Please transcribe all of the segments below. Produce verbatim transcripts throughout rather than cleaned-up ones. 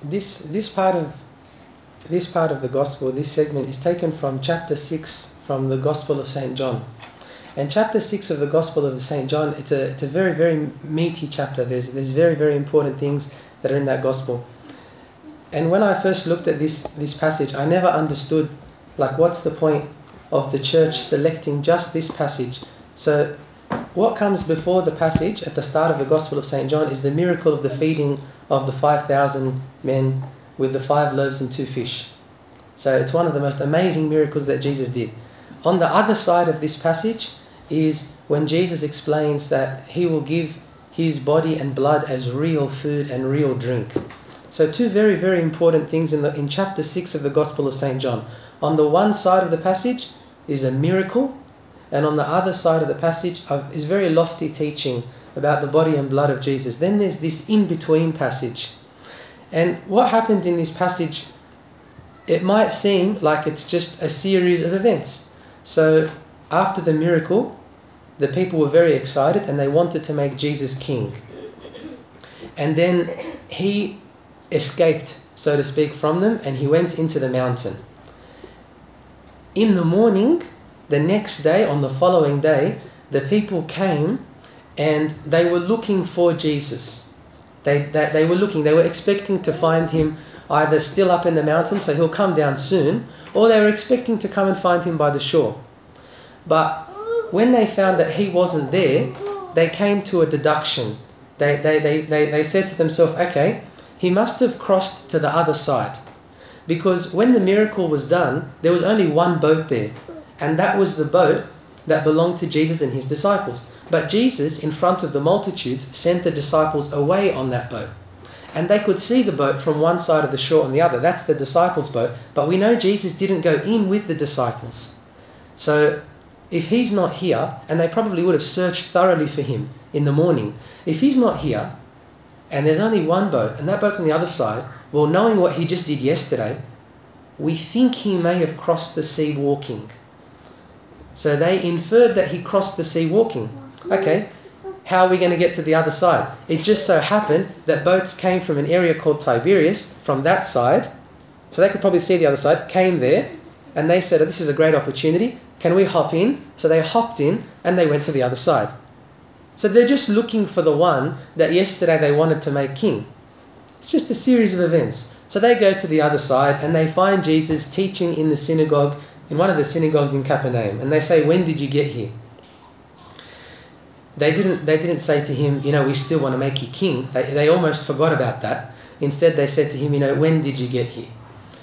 this this part of this part of the gospel, this segment, is taken from chapter six from the Gospel of Saint John. And chapter six of the Gospel of Saint John, it's a it's a very very meaty chapter. There's there's very very important things that are in that gospel. And when I first looked at this this passage, I never understood, like, what's the point of the church selecting just this passage. So what comes before the passage at the start of the Gospel of Saint John is the miracle of the feeding of the five thousand men with the five loaves and two fish. So it's one of the most amazing miracles that Jesus did. On the other side of this passage is when Jesus explains that he will give his body and blood as real food and real drink. So two very, very important things in the in chapter six of the Gospel of Saint John. On the one side of the passage is a miracle, and on the other side of the passage is very lofty teaching about the body and blood of Jesus. Then there's this in-between passage. And what happened in this passage, it might seem like it's just a series of events. So after the miracle, the people were very excited and they wanted to make Jesus king. And then he escaped, so to speak, from them, and he went into the mountain. In the morning, the next day, on the following day, the people came and they were looking for Jesus. They, they, they were looking, they were expecting to find him either still up in the mountain, so he'll come down soon, or they were expecting to come and find him by the shore. But when they found that he wasn't there, they came to a deduction. They, they, they, they, they said to themselves, okay, he must have crossed to the other side. Because when the miracle was done, there was only one boat there. And that was the boat that belonged to Jesus and his disciples. But Jesus, in front of the multitudes, sent the disciples away on that boat. And they could see the boat from one side of the shore and the other. That's the disciples' boat. But we know Jesus didn't go in with the disciples. So if he's not here, and they probably would have searched thoroughly for him in the morning, if he's not here, and there's only one boat, and that boat's on the other side, well, knowing what he just did yesterday, we think he may have crossed the sea walking. So they inferred that he crossed the sea walking. Okay, how are we going to get to the other side? It just so happened that boats came from an area called Tiberias, from that side, so they could probably see the other side, came there, and they said, oh, this is a great opportunity, can we hop in? So they hopped in, and they went to the other side. So they're just looking for the one that yesterday they wanted to make king. It's just a series of events. So they go to the other side, and they find Jesus teaching in the synagogue, in one of the synagogues in Capernaum, and they say, when did you get here? They didn't they didn't say to him, you know, we still want to make you king. They, they almost forgot about that. Instead, they said to him, you know, when did you get here?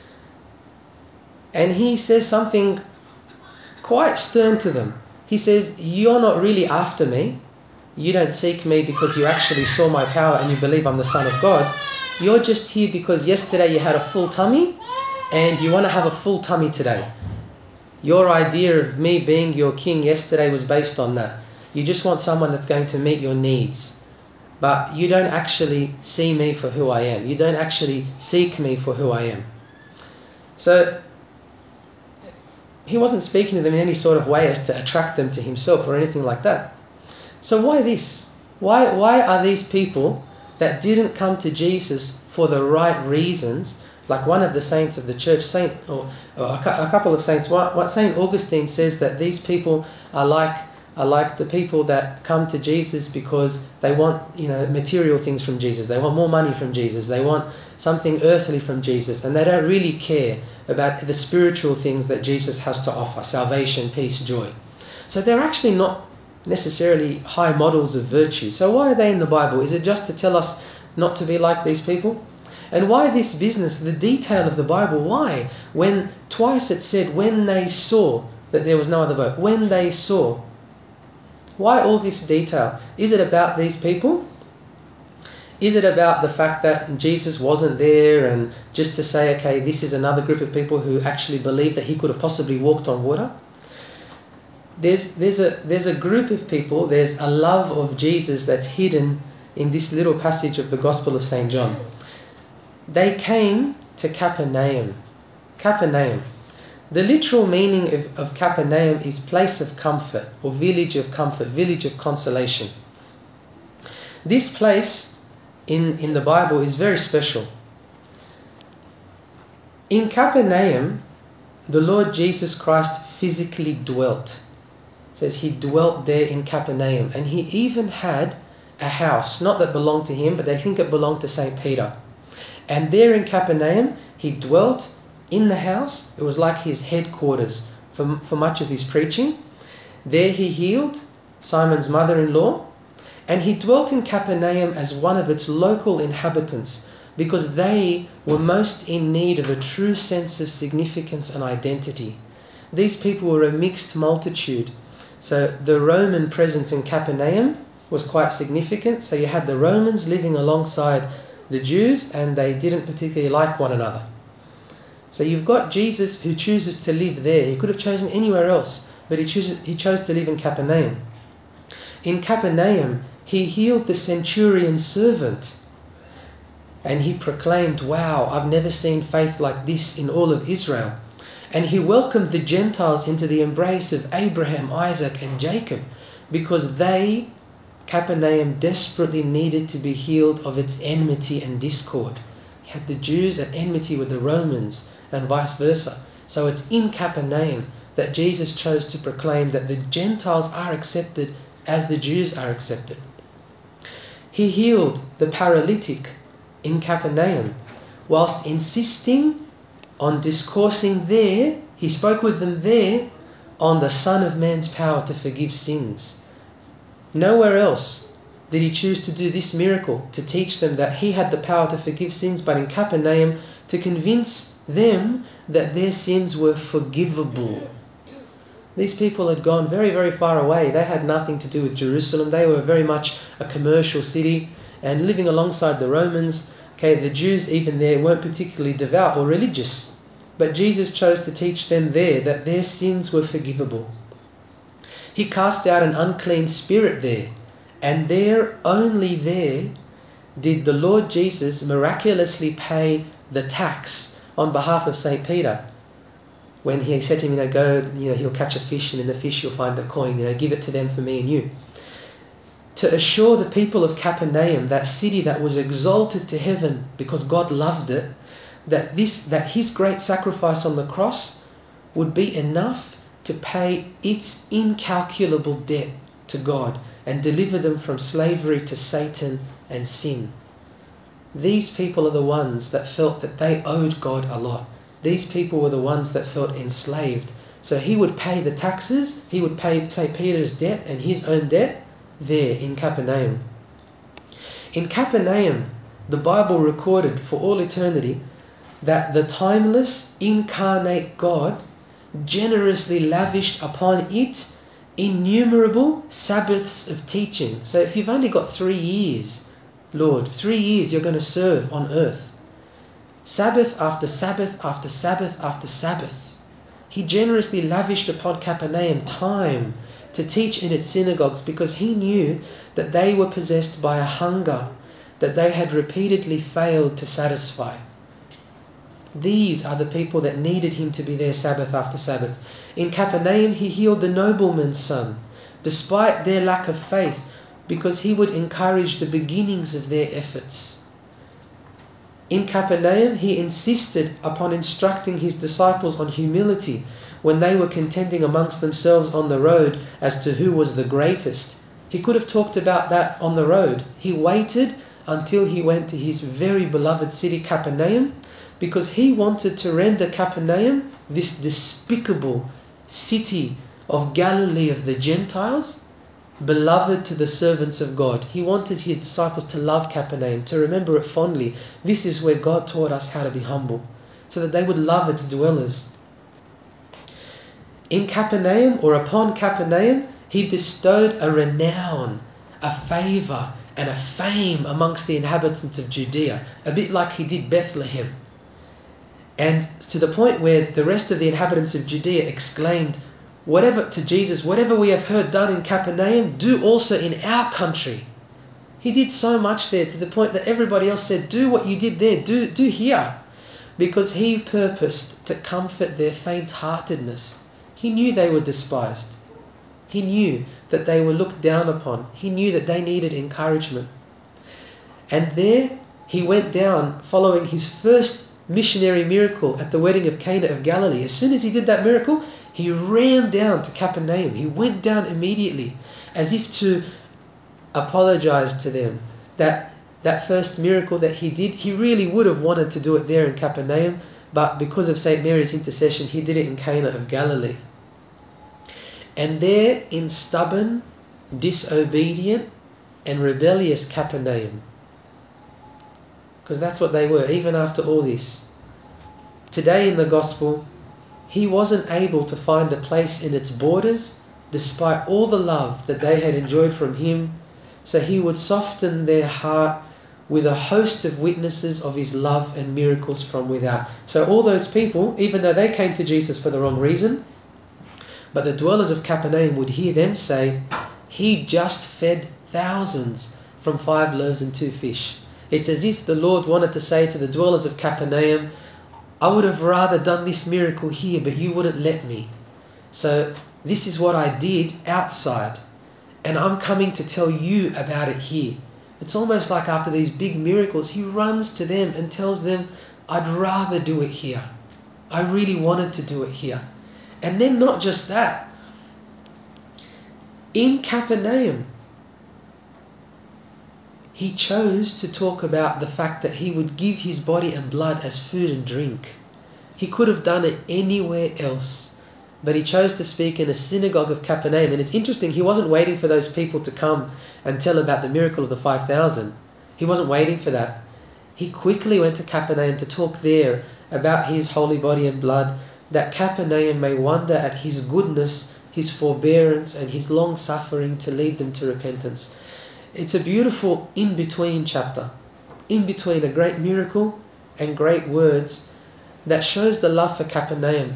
And he says something quite stern to them. He says, you're not really after me. You don't seek me because you actually saw my power and you believe I'm the Son of God. You're just here because yesterday you had a full tummy and you want to have a full tummy today. Your idea of me being your king yesterday was based on that. You just want someone that's going to meet your needs. But you don't actually see me for who I am. You don't actually seek me for who I am. So he wasn't speaking to them in any sort of way as to attract them to himself or anything like that. So why this? Why, why are these people that didn't come to Jesus for the right reasons, like one of the saints of the church, Saint, or, or a, a couple of saints, what, what Saint Augustine says that these people are like are like the people that come to Jesus because they want, you know, material things from Jesus. They want more money from Jesus. They want something earthly from Jesus, and they don't really care about the spiritual things that Jesus has to offer: salvation, peace, joy. So they're actually not necessarily high models of virtue. So why are they in the Bible? Is it just to tell us not to be like these people? And why this business, the detail of the Bible? Why? When twice it said, when they saw that there was no other boat. When they saw. Why all this detail? Is it about these people? Is it about the fact that Jesus wasn't there, and just to say, okay, this is another group of people who actually believe that he could have possibly walked on water? There's, there's, a, there's a group of people, there's a love of Jesus that's hidden in this little passage of the Gospel of Saint John. They came to Capernaum. Capernaum. The literal meaning of, of Capernaum is place of comfort, or village of comfort, village of consolation. This place in, in the Bible is very special. In Capernaum, the Lord Jesus Christ physically dwelt. It says he dwelt there in Capernaum, and he even had a house, not that belonged to him, but they think it belonged to Saint Peter. And there in Capernaum, he dwelt in the house. It was like his headquarters for, for much of his preaching. There he healed Simon's mother-in-law, and he dwelt in Capernaum as one of its local inhabitants, because they were most in need of a true sense of significance and identity. These people were a mixed multitude. So the Roman presence in Capernaum was quite significant. So you had the Romans living alongside the Jews, and they didn't particularly like one another. So you've got Jesus who chooses to live there. He could have chosen anywhere else, but he, chooses, he chose to live in Capernaum. In Capernaum, he healed the centurion's servant, and he proclaimed, "Wow, I've never seen faith like this in all of Israel." And he welcomed the Gentiles into the embrace of Abraham, Isaac, and Jacob, because they, Capernaum, desperately needed to be healed of its enmity and discord. You had the Jews at enmity with the Romans, and vice versa. So it's in Capernaum that Jesus chose to proclaim that the Gentiles are accepted as the Jews are accepted. He healed the paralytic in Capernaum, whilst insisting on discoursing there. He spoke with them there on the Son of Man's power to forgive sins. Nowhere else did he choose to do this miracle, to teach them that he had the power to forgive sins, but in Capernaum to convince them that their sins were forgivable. These people had gone very, very far away. They had nothing to do with Jerusalem. They were very much a commercial city and living alongside the Romans. Okay, the Jews even there weren't particularly devout or religious. But Jesus chose to teach them there that their sins were forgivable. He cast out an unclean spirit there. And there, only there, did the Lord Jesus miraculously pay the tax on behalf of Saint Peter. When he said to him, you know, go, you know, he'll catch a fish, and in the fish you'll find a coin, you know, give it to them for me and you. To assure the people of Capernaum, that city that was exalted to heaven because God loved it, that this, that his great sacrifice on the cross would be enough to pay its incalculable debt to God and deliver them from slavery to Satan and sin. These people are the ones that felt that they owed God a lot. These people were the ones that felt enslaved. So he would pay the taxes, he would pay Saint Peter's debt and his own debt there in Capernaum. In Capernaum, the Bible recorded for all eternity that the timeless, incarnate God generously lavished upon it innumerable Sabbaths of teaching. So if you've only got three years, Lord, three years you're going to serve on earth. Sabbath after Sabbath after Sabbath after Sabbath. He generously lavished upon Capernaum time to teach in its synagogues, because he knew that they were possessed by a hunger that they had repeatedly failed to satisfy. These are the people that needed him to be there Sabbath after Sabbath. In Capernaum, he healed the nobleman's son, despite their lack of faith, because he would encourage the beginnings of their efforts. In Capernaum, he insisted upon instructing his disciples on humility when they were contending amongst themselves on the road as to who was the greatest. He could have talked about that on the road. He waited until he went to his very beloved city, Capernaum, because he wanted to render Capernaum, this despicable city of Galilee of the Gentiles, beloved to the servants of God. He wanted his disciples to love Capernaum, to remember it fondly. This is where God taught us how to be humble, so that they would love its dwellers. In Capernaum, or upon Capernaum, he bestowed a renown, a favour, and a fame amongst the inhabitants of Judea, a bit like he did Bethlehem. And to the point where the rest of the inhabitants of Judea exclaimed, whatever to Jesus, whatever we have heard done in Capernaum, do also in our country. He did so much there to the point that everybody else said, do what you did there, do, do here. Because he purposed to comfort their faint-heartedness. He knew they were despised. He knew that they were looked down upon. He knew that they needed encouragement. And there he went down following his first missionary miracle at the wedding of Cana of Galilee, as soon as he did that miracle, he ran down to Capernaum. He went down immediately, as if to apologize to them. That that first miracle that he did, he really would have wanted to do it there in Capernaum, but because of Saint Mary's intercession, he did it in Cana of Galilee. And there in stubborn, disobedient, and rebellious Capernaum, because that's what they were, even after all this. Today in the Gospel, he wasn't able to find a place in its borders, despite all the love that they had enjoyed from him, so he would soften their heart with a host of witnesses of his love and miracles from without. So all those people, even though they came to Jesus for the wrong reason, but the dwellers of Capernaum would hear them say, he just fed thousands from five loaves and two fish. It's as if the Lord wanted to say to the dwellers of Capernaum, I would have rather done this miracle here, but you wouldn't let me. So this is what I did outside, and I'm coming to tell you about it here. It's almost like after these big miracles, he runs to them and tells them, I'd rather do it here. I really wanted to do it here. And then not just that. In Capernaum, he chose to talk about the fact that he would give his body and blood as food and drink. He could have done it anywhere else, but he chose to speak in a synagogue of Capernaum. And it's interesting, he wasn't waiting for those people to come and tell about the miracle of the five thousand. He wasn't waiting for that. He quickly went to Capernaum to talk there about his holy body and blood, that Capernaum may wonder at his goodness, his forbearance, and his long suffering to lead them to repentance. It's a beautiful in-between chapter, in between a great miracle and great words that shows the love for Capernaum.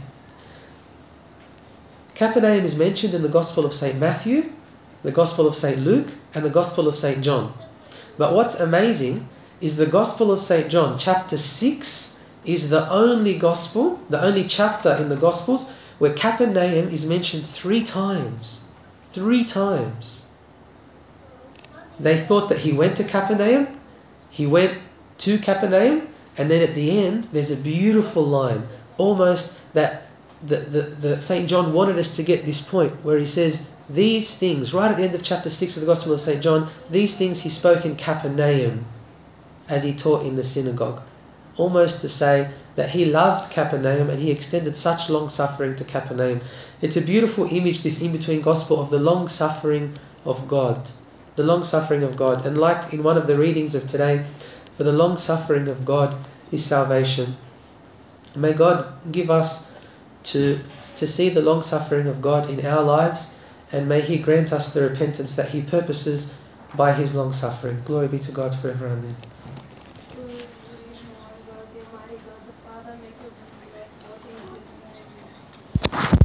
Capernaum is mentioned in the Gospel of Saint Matthew, the Gospel of Saint Luke, and the Gospel of Saint John. But what's amazing is the Gospel of Saint John, chapter six, is the only Gospel, the only chapter in the Gospels where Capernaum is mentioned three times. Three times. They thought that he went to Capernaum, he went to Capernaum, and then at the end there's a beautiful line, almost that the, the, the Saint John wanted us to get this point where he says, these things, right at the end of chapter six of the Gospel of Saint John, these things he spoke in Capernaum as he taught in the synagogue. Almost to say that he loved Capernaum and he extended such long suffering to Capernaum. It's a beautiful image, this in-between gospel, of the long suffering of God. The long suffering of God. And like in one of the readings of today, for the long suffering of God is salvation. May God give us to, to see the long suffering of God in our lives, and may he grant us the repentance that he purposes by his long suffering. Glory be to God forever. Amen. Father, make your will be done,